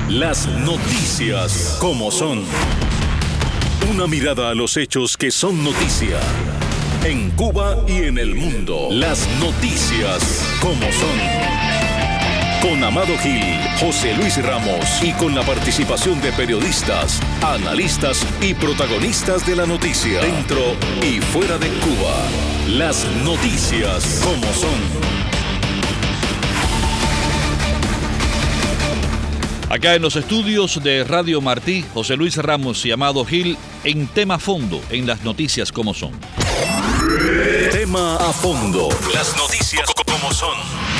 Las noticias como son. Una mirada a los hechos que son noticia. En Cuba y en el mundo. Las noticias como son. Con Amado Gil, José Luis Ramos y con la participación de periodistas, analistas y protagonistas de la noticia. Dentro y fuera de Cuba. Las noticias como son. Acá en los estudios de Radio Martí, José Luis Ramos y Amado Gil, en Tema Fondo, en las noticias como son. Tema a fondo. Las noticias como son.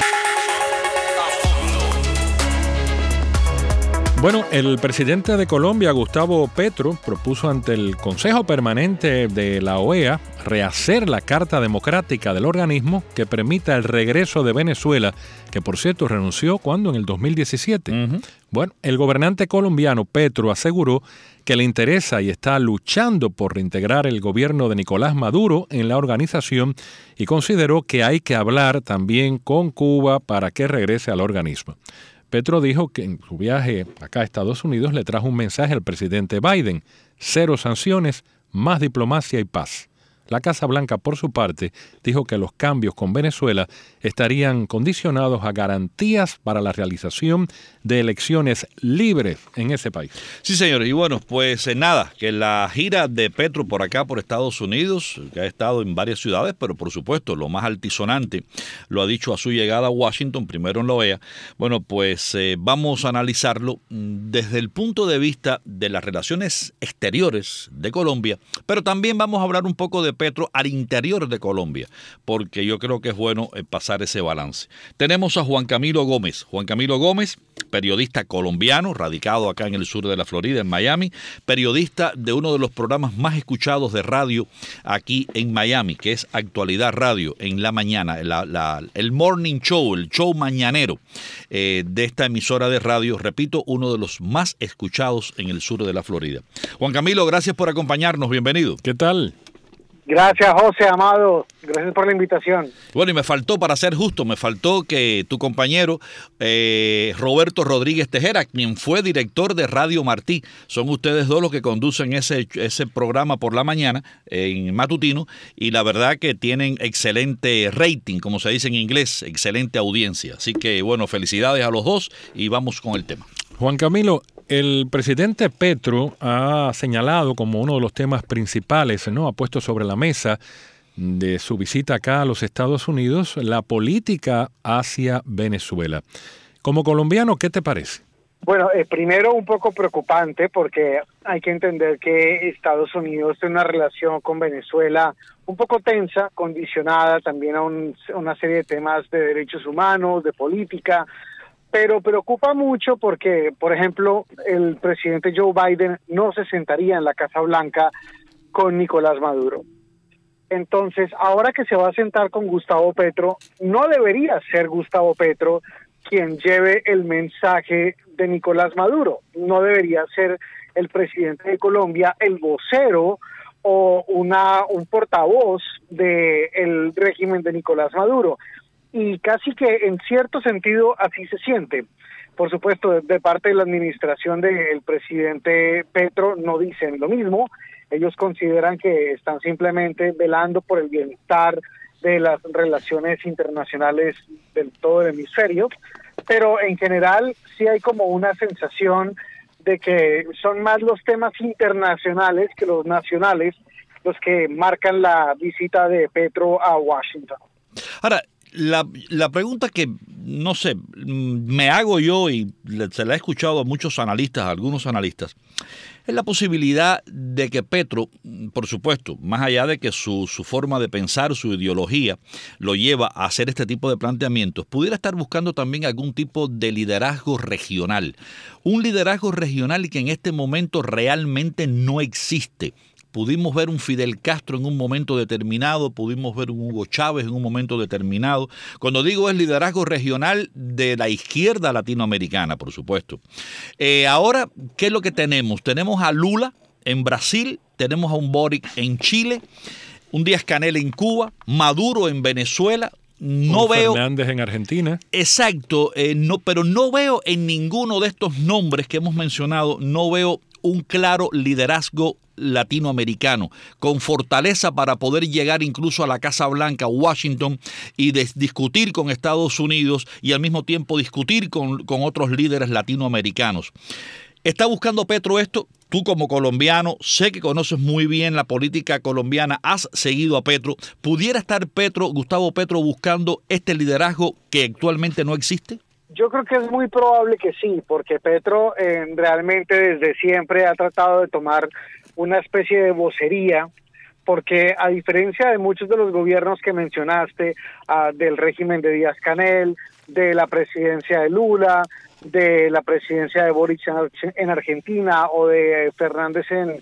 Bueno, el presidente de Colombia, Gustavo Petro, propuso ante el Consejo Permanente de la OEA rehacer la Carta Democrática del organismo que permita el regreso de Venezuela, que por cierto renunció cuando en el 2017. Bueno, el gobernante colombiano Petro aseguró que le interesa y está luchando por reintegrar el gobierno de Nicolás Maduro en la organización y consideró que hay que hablar también con Cuba para que regrese al organismo. Petro dijo que en su viaje acá a Estados Unidos le trajo un mensaje al presidente Biden: 0 sanciones, más diplomacia y paz. La Casa Blanca, por su parte, dijo que los cambios con Venezuela estarían condicionados a garantías para la realización de elecciones libres en ese país. Sí, señores. Y bueno, pues nada, que la gira de Petro por acá, por Estados Unidos, que ha estado en varias ciudades, pero por supuesto lo más altisonante lo ha dicho a su llegada a Washington, primero en la OEA. Bueno, pues vamos a analizarlo desde el punto de vista de las relaciones exteriores de Colombia, pero también vamos a hablar un poco de Petro al interior de Colombia, porque yo creo que es bueno pasar ese balance. Tenemos a Juan Camilo Gómez. Juan Camilo Gómez, periodista colombiano, radicado acá en el sur de la Florida, en Miami, periodista de uno de los programas más escuchados de radio aquí en Miami, que es Actualidad Radio, en la mañana, el morning show, el show mañanero de esta emisora de radio, repito, uno de los más escuchados en el sur de la Florida. Juan Camilo, gracias por acompañarnos, bienvenido. ¿Qué tal? Gracias, José, Amado. Gracias por la invitación. Bueno, y me faltó, para ser justo, me faltó que tu compañero Roberto Rodríguez Tejera, quien fue director de Radio Martí, son ustedes dos los que conducen ese programa por la mañana, en matutino, y la verdad que tienen excelente rating, como se dice en inglés, excelente audiencia. Así que, bueno, felicidades a los dos y vamos con el tema. Juan Camilo, el presidente Petro ha señalado como uno de los temas principales, ¿no? Ha puesto sobre la mesa de su visita acá a los Estados Unidos la política hacia Venezuela. Como colombiano, ¿qué te parece? Bueno, primero un poco preocupante porque hay que entender que Estados Unidos tiene una relación con Venezuela un poco tensa, condicionada también a una serie de temas de derechos humanos, de política. Pero preocupa mucho porque, por ejemplo, el presidente Joe Biden no se sentaría en la Casa Blanca con Nicolás Maduro. Entonces, ahora que se va a sentar con Gustavo Petro, no debería ser Gustavo Petro quien lleve el mensaje de Nicolás Maduro. No debería ser el presidente de Colombia el vocero o un portavoz del régimen de Nicolás Maduro. Y casi que en cierto sentido así se siente. Por supuesto, de parte de la administración del presidente Petro no dicen lo mismo. Ellos consideran que están simplemente velando por el bienestar de las relaciones internacionales del todo el hemisferio, pero en general sí hay como una sensación de que son más los temas internacionales que los nacionales los que marcan la visita de Petro a Washington. Ahora, la pregunta que, no sé, me hago yo y se la he escuchado a muchos analistas, a algunos analistas, es la posibilidad de que Petro, por supuesto, más allá de que su forma de pensar, su ideología, lo lleva a hacer este tipo de planteamientos, pudiera estar buscando también algún tipo de liderazgo regional. Un liderazgo regional que en este momento realmente no existe. Pudimos ver un Fidel Castro en un momento determinado, pudimos ver un Hugo Chávez en un momento determinado. Cuando digo es liderazgo regional de la izquierda latinoamericana, por supuesto. Ahora, ¿qué es lo que tenemos? Tenemos a Lula en Brasil, tenemos a un Boric en Chile, un Díaz-Canel en Cuba, Maduro en Venezuela, no veo... Fernández en Argentina. Exacto, pero no veo en ninguno de estos nombres que hemos mencionado, no veo un claro liderazgo latinoamericano, con fortaleza para poder llegar incluso a la Casa Blanca, Washington, y discutir con Estados Unidos y al mismo tiempo discutir con otros líderes latinoamericanos. ¿Está buscando Petro esto? Tú como colombiano, sé que conoces muy bien la política colombiana, has seguido a Petro. ¿Pudiera estar Gustavo Petro, buscando este liderazgo que actualmente no existe? Yo creo que es muy probable que sí, porque Petro realmente desde siempre ha tratado de tomar una especie de vocería, porque a diferencia de muchos de los gobiernos que mencionaste, del régimen de Díaz-Canel, de la presidencia de Lula, de la presidencia de Boric en Argentina o de Fernández en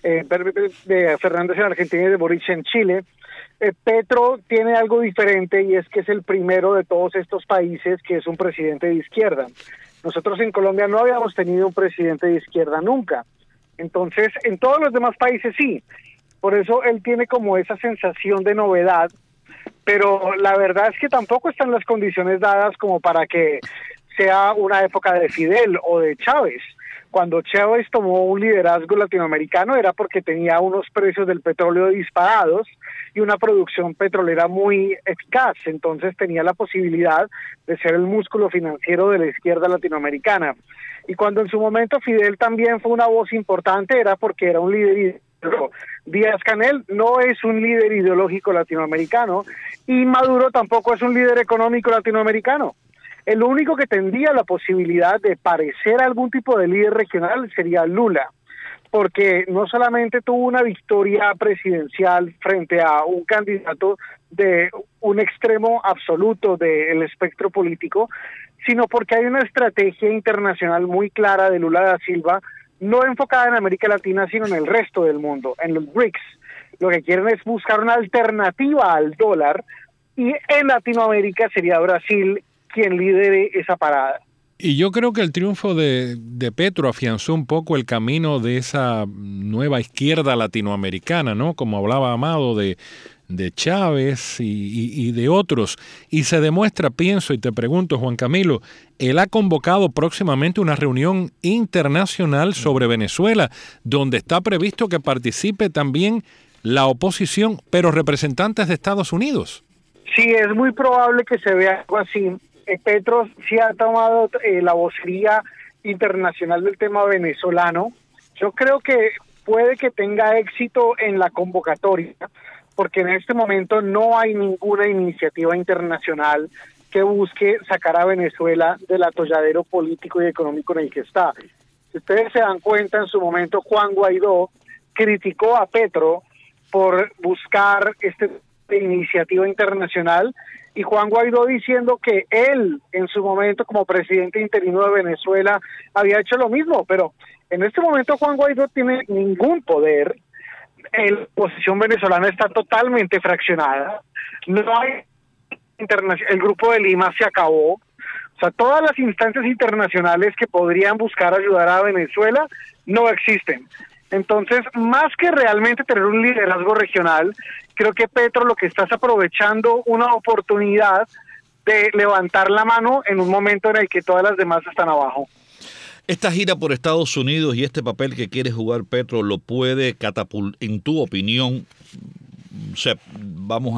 Argentina y de Boric en Chile, Petro tiene algo diferente, y es que es el primero de todos estos países que es un presidente de izquierda. Nosotros en Colombia no habíamos tenido un presidente de izquierda nunca. Entonces, en todos los demás países sí. Por eso él tiene como esa sensación de novedad, pero la verdad es que tampoco están las condiciones dadas como para que sea una época de Fidel o de Chávez. Cuando Chávez tomó un liderazgo latinoamericano era porque tenía unos precios del petróleo disparados y una producción petrolera muy eficaz, entonces tenía la posibilidad de ser el músculo financiero de la izquierda latinoamericana. Y cuando en su momento Fidel también fue una voz importante, era porque era un líder ideológico. Díaz-Canel no es un líder ideológico latinoamericano, y Maduro tampoco es un líder económico latinoamericano. El único que tendría la posibilidad de parecer algún tipo de líder regional sería Lula, porque no solamente tuvo una victoria presidencial frente a un candidato de un extremo absoluto del espectro político, sino porque hay una estrategia internacional muy clara de Lula da Silva, no enfocada en América Latina, sino en el resto del mundo, en los BRICS. Lo que quieren es buscar una alternativa al dólar, y en Latinoamérica sería Brasil quien lidere esa parada. Y yo creo que el triunfo de Petro afianzó un poco el camino de esa nueva izquierda latinoamericana, ¿no? Como hablaba Amado de Chávez y de otros. Y se demuestra, pienso, y te pregunto, Juan Camilo, él ha convocado próximamente una reunión internacional sobre Venezuela, donde está previsto que participe también la oposición, pero representantes de Estados Unidos. Sí, es muy probable que se vea algo así. Petro sí ha tomado la vocería internacional del tema venezolano. Yo creo que puede que tenga éxito en la convocatoria, porque en este momento no hay ninguna iniciativa internacional que busque sacar a Venezuela del atolladero político y económico en el que está. Si ustedes se dan cuenta, en su momento Juan Guaidó criticó a Petro por buscar esta iniciativa internacional, y Juan Guaidó diciendo que él en su momento como presidente interino de Venezuela había hecho lo mismo, pero en este momento Juan Guaidó tiene ningún poder, la oposición venezolana está totalmente fraccionada, no hay el Grupo de Lima se acabó, o sea, todas las instancias internacionales que podrían buscar ayudar a Venezuela no existen. Entonces, más que realmente tener un liderazgo regional, creo que Petro lo que está es aprovechando una oportunidad de levantar la mano en un momento en el que todas las demás están abajo. Esta gira por Estados Unidos y este papel que quiere jugar Petro lo puede catapultar, en tu opinión, o sea, vamos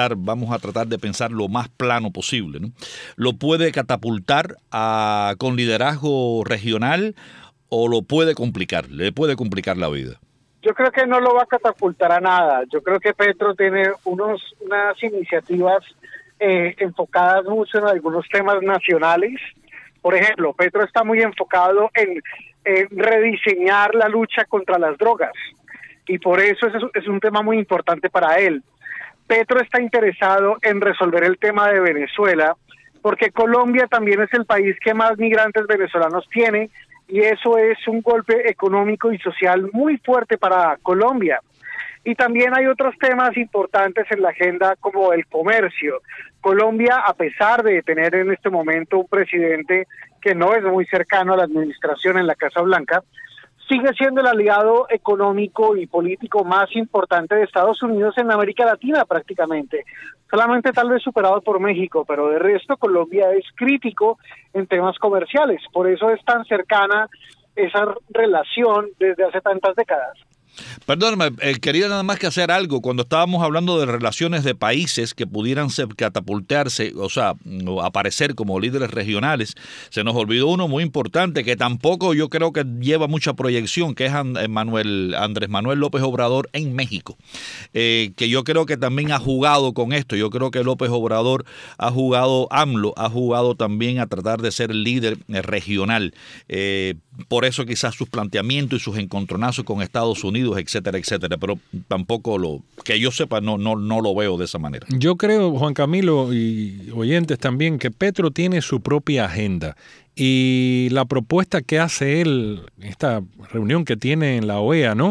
a tratar de pensar lo más plano posible, ¿no? ¿Lo puede catapultar con liderazgo regional o lo puede complicar, le puede complicar la vida? Yo creo que no lo va a catapultar a nada. Yo creo que Petro tiene unas iniciativas enfocadas mucho en algunos temas nacionales. Por ejemplo, Petro está muy enfocado en rediseñar la lucha contra las drogas, y por eso es un tema muy importante para él. Petro está interesado en resolver el tema de Venezuela, porque Colombia también es el país que más migrantes venezolanos tiene, y eso es un golpe económico y social muy fuerte para Colombia. Y también hay otros temas importantes en la agenda, como el comercio. Colombia, a pesar de tener en este momento un presidente que no es muy cercano a la administración en la Casa Blanca, sigue siendo el aliado económico y político más importante de Estados Unidos en América Latina prácticamente. Solamente tal vez superado por México, pero de resto Colombia es crítico en temas comerciales. Por eso es tan cercana esa relación desde hace tantas décadas. Perdóname, quería nada más que hacer algo. Cuando estábamos hablando de relaciones de países que pudieran catapultarse, o sea, aparecer como líderes regionales, se nos olvidó uno muy importante que tampoco yo creo que lleva mucha proyección, que es Andrés Manuel López Obrador en México, que yo creo que también ha jugado con esto. Yo creo que López Obrador AMLO ha jugado también a tratar de ser líder regional. Por eso quizás sus planteamientos y sus encontronazos con Estados Unidos, etcétera, etcétera, pero tampoco que yo sepa, no lo veo de esa manera. Yo creo, Juan Camilo y oyentes también, que Petro tiene su propia agenda y la propuesta que hace él, esta reunión que tiene en la OEA, ¿no?,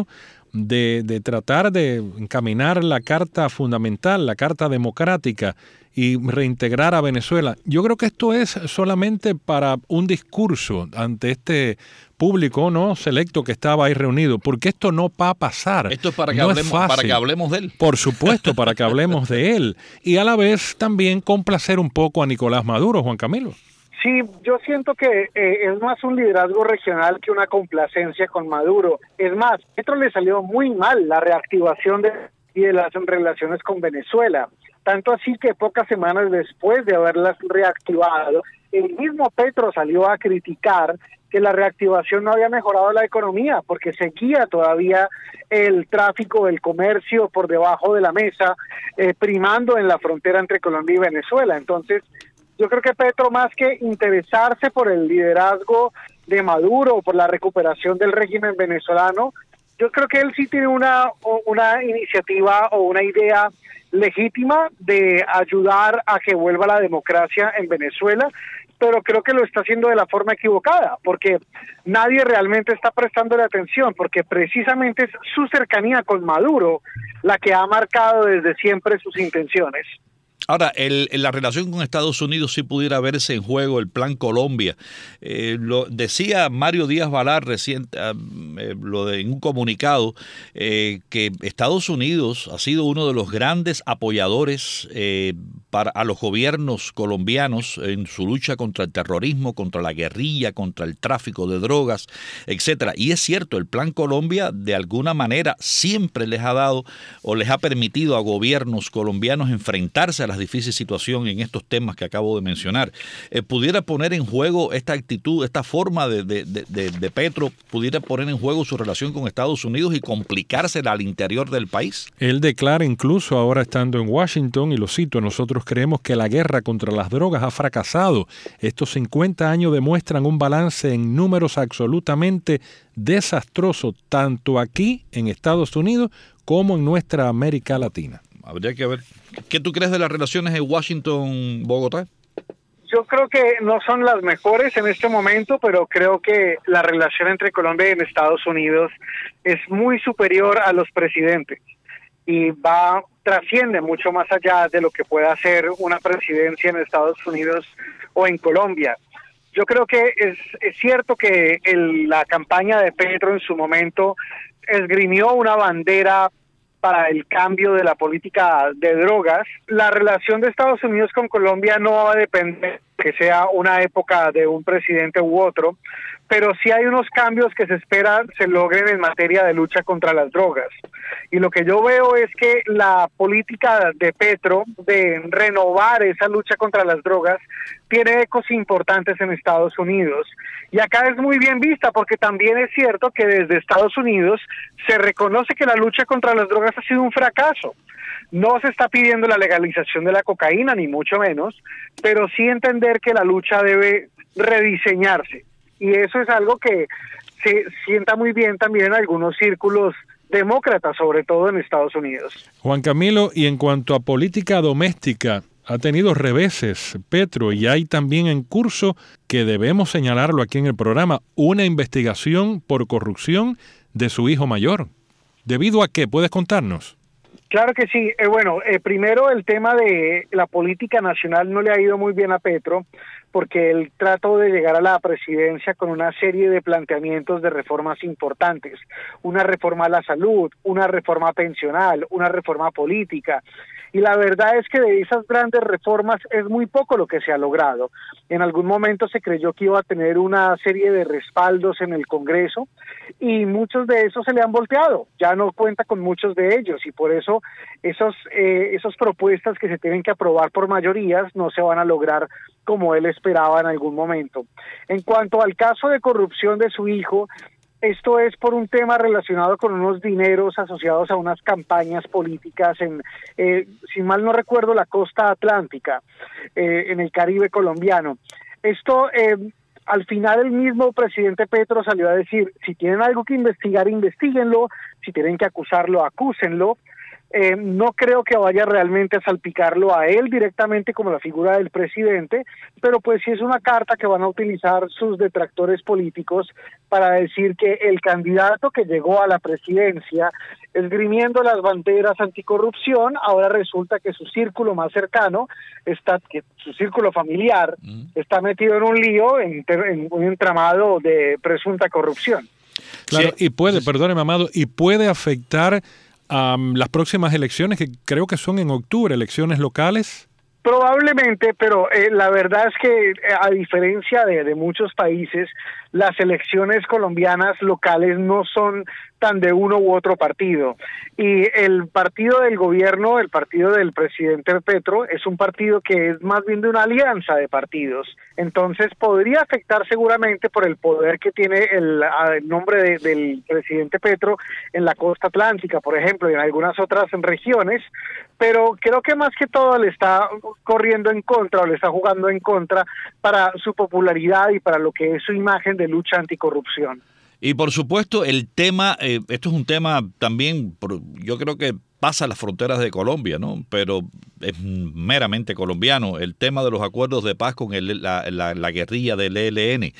de tratar de encaminar la Carta Fundamental, la Carta Democrática y reintegrar a Venezuela. Yo creo que esto es solamente para un discurso ante este público no selecto que estaba ahí reunido, porque esto no va a pasar. Esto es para que hablemos de él. Por supuesto, para que hablemos de él. Y a la vez también complacer un poco a Nicolás Maduro, Juan Camilo. Sí, yo siento que es más un liderazgo regional que una complacencia con Maduro. Es más, Petro le salió muy mal la reactivación de las relaciones con Venezuela. Tanto así que pocas semanas después de haberlas reactivado, el mismo Petro salió a criticar que la reactivación no había mejorado la economía, porque seguía todavía el tráfico, el comercio por debajo de la mesa, primando en la frontera entre Colombia y Venezuela. Entonces, yo creo que Petro, más que interesarse por el liderazgo de Maduro o por la recuperación del régimen venezolano, yo creo que él sí tiene una iniciativa o una idea legítima de ayudar a que vuelva la democracia en Venezuela, pero creo que lo está haciendo de la forma equivocada, porque nadie realmente está prestándole atención, porque precisamente es su cercanía con Maduro la que ha marcado desde siempre sus intenciones. Ahora, la relación con Estados Unidos sí pudiera verse en juego el Plan Colombia. Lo decía Mario Díaz Balart reciente, en un comunicado, que Estados Unidos ha sido uno de los grandes apoyadores a los gobiernos colombianos en su lucha contra el terrorismo, contra la guerrilla, contra el tráfico de drogas, etcétera. Y es cierto, el Plan Colombia de alguna manera siempre les ha dado o les ha permitido a gobiernos colombianos enfrentarse a las difíciles situaciones en estos temas que acabo de mencionar. ¿Pudiera poner en juego esta actitud, esta forma de Petro, pudiera poner en juego su relación con Estados Unidos y complicársela al interior del país? Él declara incluso ahora estando en Washington, y lo cito, nosotros creemos que la guerra contra las drogas ha fracasado. Estos 50 años demuestran un balance en números absolutamente desastroso, tanto aquí en Estados Unidos como en nuestra América Latina. Habría que ver. ¿Qué tú crees de las relaciones en Washington-Bogotá? Yo creo que no son las mejores en este momento, pero creo que la relación entre Colombia y Estados Unidos es muy superior a los presidentes y trasciende mucho más allá de lo que pueda hacer una presidencia en Estados Unidos o en Colombia. Yo creo que es cierto que la campaña de Petro en su momento esgrimió una bandera para el cambio de la política de drogas. La relación de Estados Unidos con Colombia no va a depender que sea una época de un presidente u otro, pero sí hay unos cambios que se espera se logren en materia de lucha contra las drogas. Y lo que yo veo es que la política de Petro de renovar esa lucha contra las drogas tiene ecos importantes en Estados Unidos. Y acá es muy bien vista porque también es cierto que desde Estados Unidos se reconoce que la lucha contra las drogas ha sido un fracaso. No se está pidiendo la legalización de la cocaína, ni mucho menos, pero sí entender que la lucha debe rediseñarse. Y eso es algo que se sienta muy bien también en algunos círculos demócratas, sobre todo en Estados Unidos. Juan Camilo, y en cuanto a política doméstica, ha tenido reveses Petro, y hay también en curso, que debemos señalarlo aquí en el programa, una investigación por corrupción de su hijo mayor. ¿Debido a qué? ¿Puedes contarnos? Claro que sí. Primero el tema de la política nacional no le ha ido muy bien a Petro, porque él trató de llegar a la presidencia con una serie de planteamientos de reformas importantes, una reforma a la salud, una reforma pensional, una reforma política, y la verdad es que de esas grandes reformas es muy poco lo que se ha logrado. En algún momento se creyó que iba a tener una serie de respaldos en el Congreso y muchos de esos se le han volteado, ya no cuenta con muchos de ellos y por eso esas propuestas que se tienen que aprobar por mayorías no se van a lograr como él esperaba en algún momento. En cuanto al caso de corrupción de su hijo, esto es por un tema relacionado con unos dineros asociados a unas campañas políticas en, si mal no recuerdo, la costa atlántica, en el Caribe colombiano. Esto, al final el mismo presidente Petro salió a decir, si tienen algo que investigar, investíguenlo, si tienen que acusarlo, acúsenlo. No creo que vaya realmente a salpicarlo a él directamente como la figura del presidente, pero pues sí es una carta que van a utilizar sus detractores políticos para decir que el candidato que llegó a la presidencia esgrimiendo las banderas anticorrupción, ahora resulta que su círculo más cercano, que su círculo familiar, está metido en un lío, en un entramado de presunta corrupción. Claro, y perdóneme, Amado, y puede afectar a las próximas elecciones, que creo que son en octubre, elecciones locales. Probablemente, pero la verdad es que a diferencia de muchos países, las elecciones colombianas locales no son tan de uno u otro partido. Y el partido del gobierno, el partido del presidente Petro, es un partido que es más bien de una alianza de partidos. Entonces podría afectar seguramente por el poder que tiene el nombre del presidente Petro en la costa atlántica, por ejemplo, y en algunas otras regiones, pero creo que más que todo le está corriendo en contra o le está jugando en contra para su popularidad y para lo que es su imagen de lucha anticorrupción. Y por supuesto el tema, esto es un tema también, yo creo que pasa las fronteras de Colombia, ¿no? Pero es meramente colombiano, el tema de los acuerdos de paz con la guerrilla del ELN.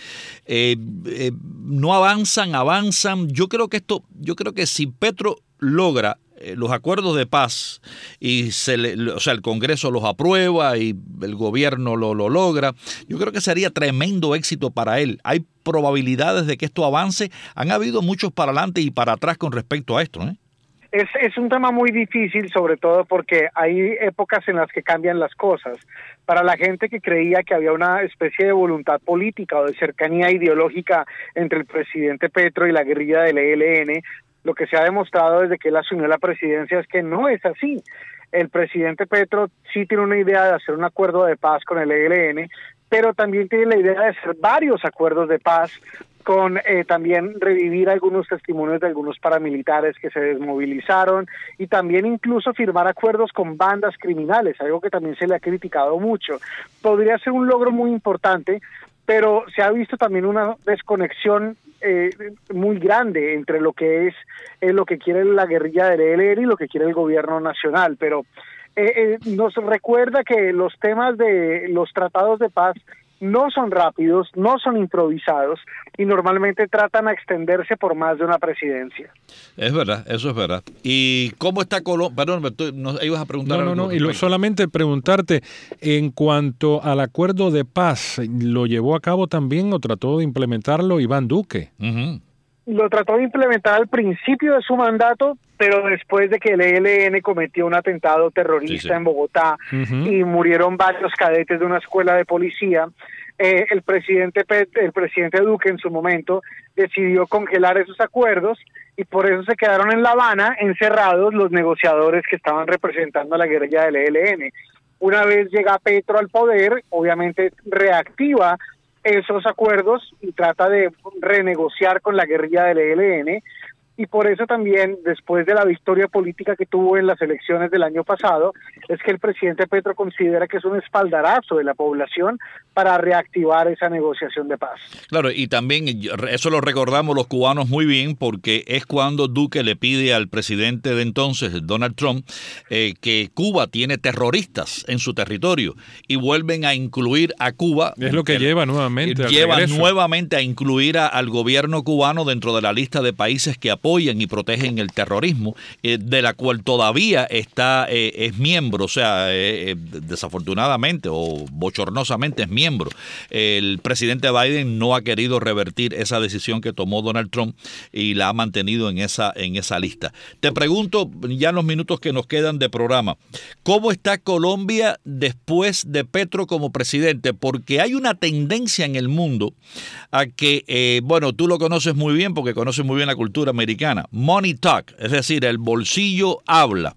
No avanzan. Yo creo que si Petro logra los acuerdos de paz y el Congreso los aprueba y el gobierno lo logra, yo creo que sería tremendo éxito para él. Hay probabilidades de que esto avance. Han habido muchos para adelante y para atrás con respecto a esto, ¿eh? Es un tema muy difícil, sobre todo porque hay épocas en las que cambian las cosas. Para la gente que creía que había una especie de voluntad política o de cercanía ideológica entre el presidente Petro y la guerrilla del ELN, lo que se ha demostrado desde que él asumió la presidencia es que no es así. El presidente Petro sí tiene una idea de hacer un acuerdo de paz con el ELN, pero también tiene la idea de hacer varios acuerdos de paz con también revivir algunos testimonios de algunos paramilitares que se desmovilizaron y también incluso firmar acuerdos con bandas criminales, algo que también se le ha criticado mucho. Podría ser un logro muy importante, pero se ha visto también una desconexión muy grande entre lo que es lo que quiere la guerrilla del ELN y lo que quiere el gobierno nacional, pero nos recuerda que los temas de los tratados de paz no son rápidos, no son improvisados y normalmente tratan a extenderse por más de una presidencia. Es verdad, eso es verdad. ¿Y cómo está Colombia? Perdón, ibas a preguntar algo. No, y solamente preguntarte, en cuanto al acuerdo de paz, ¿lo llevó a cabo también o trató de implementarlo Iván Duque? Uh-huh. Lo trató de implementar al principio de su mandato, pero después de que el ELN cometió un atentado terrorista en Bogotá y murieron varios cadetes de una escuela de policía, el presidente Duque en su momento decidió congelar esos acuerdos y por eso se quedaron en La Habana encerrados los negociadores que estaban representando a la guerrilla del ELN. Una vez llega Petro al poder, obviamente reactiva esos acuerdos y trata de renegociar con la guerrilla del ELN, y por eso también, después de la victoria política que tuvo en las elecciones del año pasado, es que el presidente Petro considera que es un espaldarazo de la población para reactivar esa negociación de paz. Claro, y también eso lo recordamos los cubanos muy bien, porque es cuando Duque le pide al presidente de entonces, Donald Trump, que Cuba tiene terroristas en su territorio y vuelven a incluir a Cuba. Es lo que lleva nuevamente a incluir al gobierno cubano dentro de la lista de países que apoyan apoyan y protegen el terrorismo, de la cual todavía es miembro, o sea, desafortunadamente o bochornosamente es miembro. El presidente Biden no ha querido revertir esa decisión que tomó Donald Trump y la ha mantenido en esa lista. Te pregunto, ya en los minutos que nos quedan de programa, ¿cómo está Colombia después de Petro como presidente? Porque hay una tendencia en el mundo a que, bueno, tú lo conoces muy bien porque conoces muy bien la cultura americana, money talk, es decir, el bolsillo habla,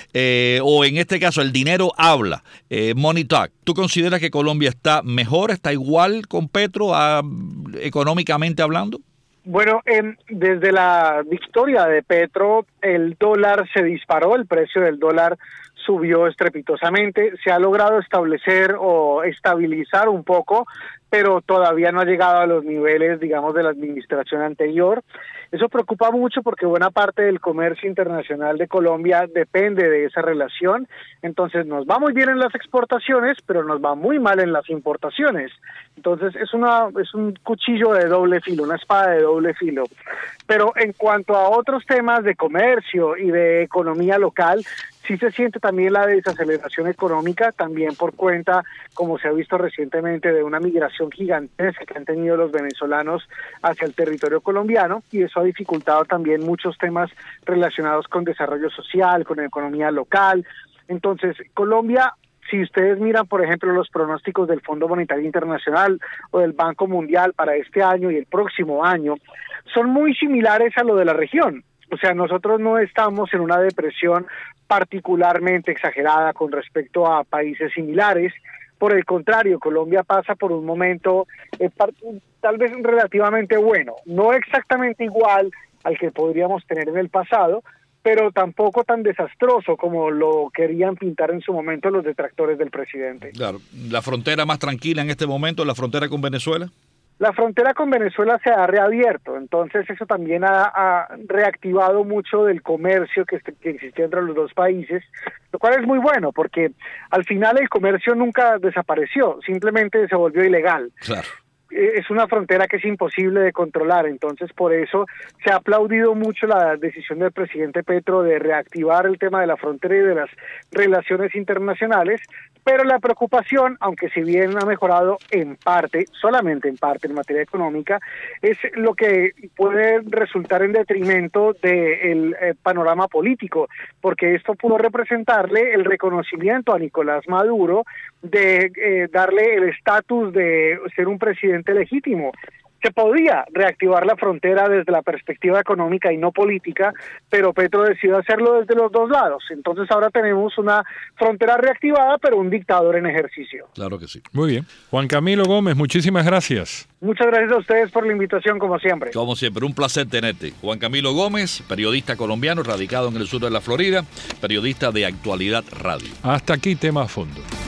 o en este caso el dinero habla, money talk. ¿Tú consideras que Colombia está mejor, está igual con Petro económicamente hablando? Bueno, desde la victoria de Petro, el dólar se disparó, el precio del dólar subió estrepitosamente, se ha logrado establecer o estabilizar un poco, pero todavía no ha llegado a los niveles, digamos, de la administración anterior. Eso preocupa mucho porque buena parte del comercio internacional de Colombia depende de esa relación. Entonces nos va muy bien en las exportaciones, pero nos va muy mal en las importaciones. Entonces es un cuchillo de doble filo, una espada de doble filo. Pero en cuanto a otros temas de comercio y de economía local, sí se siente también la desaceleración económica, también por cuenta, como se ha visto recientemente, de una migración gigantesca que han tenido los venezolanos hacia el territorio colombiano, y eso ha dificultado también muchos temas relacionados con desarrollo social, con economía local. Entonces, Colombia, si ustedes miran, por ejemplo, los pronósticos del Fondo Monetario Internacional o del Banco Mundial para este año y el próximo año, son muy similares a lo de la región. O sea, nosotros no estamos en una depresión particularmente exagerada con respecto a países similares. Por el contrario, Colombia pasa por un momento tal vez relativamente bueno, no exactamente igual al que podríamos tener en el pasado, pero tampoco tan desastroso como lo querían pintar en su momento los detractores del presidente. Claro, ¿la frontera más tranquila en este momento, la frontera con Venezuela? La frontera con Venezuela se ha reabierto, entonces eso también ha reactivado mucho del comercio que existía entre los dos países, lo cual es muy bueno porque al final el comercio nunca desapareció, simplemente se volvió ilegal. Claro. Es una frontera que es imposible de controlar, entonces por eso se ha aplaudido mucho la decisión del presidente Petro de reactivar el tema de la frontera y de las relaciones internacionales, pero la preocupación, aunque si bien ha mejorado en parte, solamente en parte en materia económica, es lo que puede resultar en detrimento del panorama político, porque esto pudo representarle el reconocimiento a Nicolás Maduro de darle el estatus de ser un presidente legítimo. Se podía reactivar la frontera desde la perspectiva económica y no política, pero Petro decidió hacerlo desde los dos lados. Entonces ahora tenemos una frontera reactivada, pero un dictador en ejercicio. Claro que sí. Muy bien. Juan Camilo Gómez, muchísimas gracias. Muchas gracias a ustedes por la invitación, como siempre. Como siempre, un placer tenerte. Juan Camilo Gómez, periodista colombiano, radicado en el sur de la Florida, periodista de Actualidad Radio. Hasta aquí, tema a fondo.